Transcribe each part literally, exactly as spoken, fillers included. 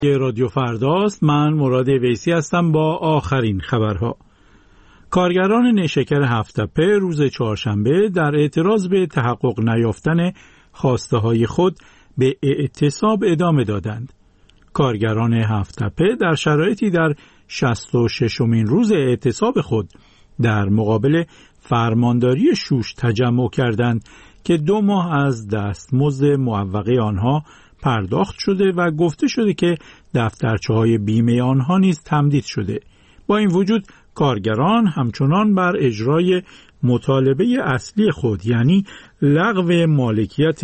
رادیو فرداست. من مراد ویسی هستم با آخرین خبرها. کارگران نیشکر هفت‌تپه روز چهارشنبه در اعتراض به تحقق نیافتن خواسته های خود به اعتصاب ادامه دادند. کارگران هفت‌تپه در شرایطی در شصت و ششمین روز اعتصاب خود در مقابل فرمانداری شوش تجمع کردند که دو ماه از دستمزد معوقه آنها پرداخت شده و گفته شده که دفترچه‌های بیمه آنها نیز تمدید شده. با این وجود کارگران همچنان بر اجرای مطالبه اصلی خود، یعنی لغو مالکیت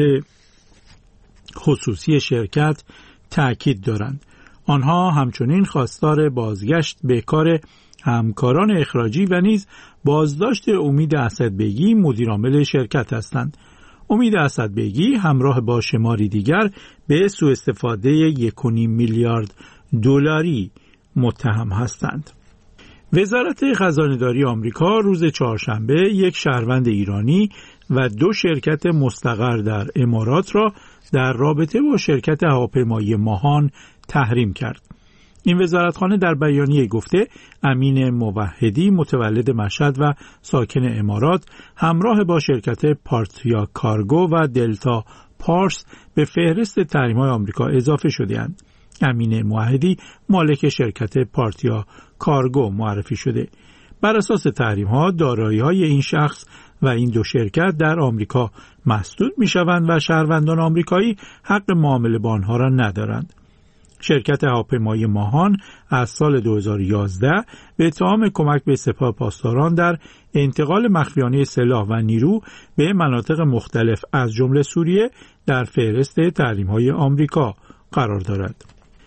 خصوصی شرکت، تأکید دارند. آنها همچنین خواستار بازگشت به کار همکاران اخراجی و نیز بازداشت امید اسدبیگی مدیرعامل شرکت هستند. امید اسدبیگی همراه با شماری دیگر به سوء استفاده یک و نیم میلیارد دلاری متهم هستند. وزارت خزانه‌داری آمریکا روز چهارشنبه یک شهروند ایرانی و دو شرکت مستقر در امارات را در رابطه با شرکت هواپیمایی ماهان تحریم کرد. این وزارتخانه در بیانیه گفته امین موحدی متولد مشهد و ساکن امارات همراه با شرکت پارتیا کارگو و دلتا پارس به فهرست تحریم‌های آمریکا اضافه شده‌اند. امین موحدی مالک شرکت پارتیا کارگو معرفی شده. بر اساس تحریم‌ها دارایی‌های این شخص و این دو شرکت در آمریکا مسدود می‌شوند و شهروندان آمریکایی حق معامله با آنها را ندارند. شرکت هواپیمایی ماهان از سال دو هزار و یازده به اتهام کمک به سپاه پاسداران در انتقال مخفیانه سلاح و نیرو به مناطق مختلف از جمله سوریه در فهرست تحریم‌های آمریکا قرار دارد.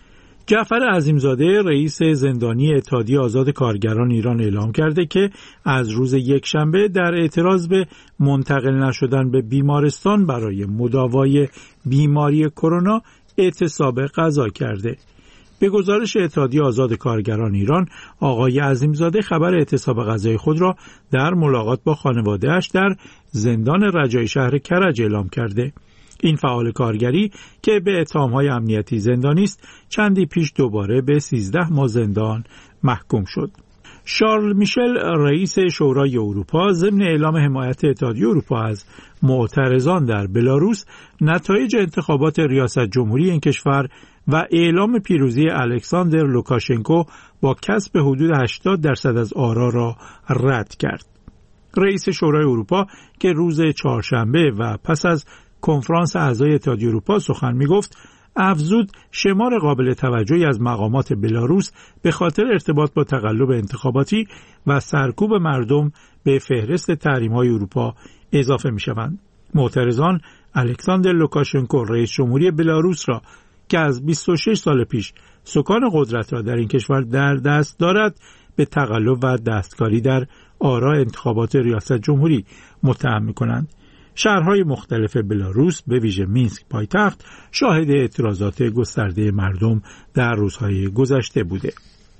جعفر عظیمزاده رئیس زندانی اتحادیه آزاد کارگران ایران اعلام کرده که از روز یکشنبه در اعتراض به منتقل نشدن به بیمارستان برای مداوای بیماری کرونا اعتصاب غذا کرده. به گزارش اتحادیه آزاد کارگران ایران، آقای عظیمزاده خبر اعتصاب غذای خود را در ملاقات با خانواده‌اش در زندان رجایی شهر کرج اعلام کرده. این فعال کارگری که به اتهام‌های امنیتی زندانی است، چندی پیش دوباره به سیزده ماه زندان محکوم شد. شارل میشل رئیس شورای اروپا ضمن اعلام حمایت اتحادیه اروپا از معترضان در بلاروس، نتایج انتخابات ریاست جمهوری این کشور و اعلام پیروزی الکساندر لوکاشنکو با کسب حدود هشتاد درصد از آرا را رد کرد. رئیس شورای اروپا که روز چهارشنبه و پس از کنفرانس اعضای اتحادیه اروپا سخن می‌گفت، افزود شمار قابل توجهی از مقامات بلاروس به خاطر ارتباط با تقلب انتخاباتی و سرکوب مردم به فهرست تحریم‌های اروپا اضافه می‌شوند. معترضان الکساندر لوکاشنکو رئیس جمهوری بلاروس را که از بیست و شش سال پیش سکان قدرت را در این کشور در دست دارد به تقلب و دستکاری در آرا انتخابات ریاست جمهوری متهم می‌کنند. شهرهای مختلف بلاروس به ویژه مینسک پایتخت شاهد اعتراضات گسترده مردم در روزهای گذشته بوده.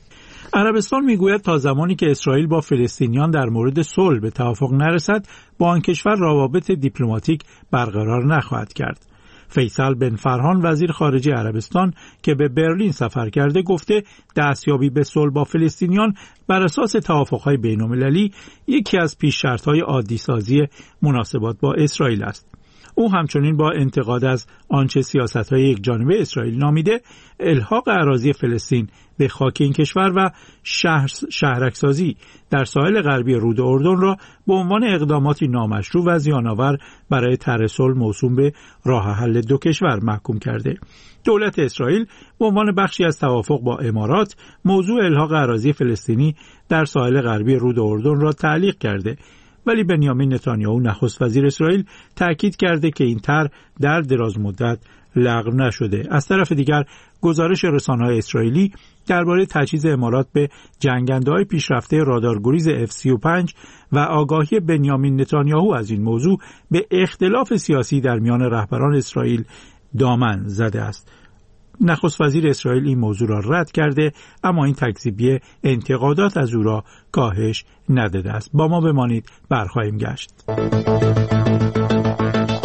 عربستان میگوید تا زمانی که اسرائیل با فلسطینیان در مورد صلح به توافق نرسد، با آن کشور روابط دیپلماتیک برقرار نخواهد کرد. فیصل بن فرهان وزیر خارجه عربستان که به برلین سفر کرده گفته دستیابی به صلح با فلسطینیان بر اساس توافق‌های بین‌المللی یکی از پیش شرط‌های عادی سازی مناسبات با اسرائیل است. او همچنین با انتقاد از آنچه سیاست‌های یکجانبه اسرائیل نامیده الحاق اراضی فلسطین به خاک این کشور و شهر شهرک‌سازی در ساحل غربی رود اردن را به عنوان اقداماتی نامشروع و زیان‌آور برای طرح صلح موسوم به راه حل دو کشور محکوم کرده. دولت اسرائیل به عنوان بخشی از توافق با امارات موضوع الحاق اراضی فلسطینی در ساحل غربی رود اردن را تعلیق کرده، ولی بنیامین نتانیاهو نخست وزیر اسرائیل تأکید کرده که این طرح در دراز مدت لغو نشده. از طرف دیگر گزارش رسانه‌های اسرائیلی درباره تجهیز امارات به جنگنده‌های پیشرفته رادارگریز اف سی و پنج و آگاهی بنیامین نتانیاهو از این موضوع به اختلاف سیاسی در میان رهبران اسرائیل دامن زده است. نخست وزیر اسرائیل این موضوع را رد کرده، اما این تکذیبی انتقادات از او را کاهش نداده است. با ما بمانید، برخواهیم گشت.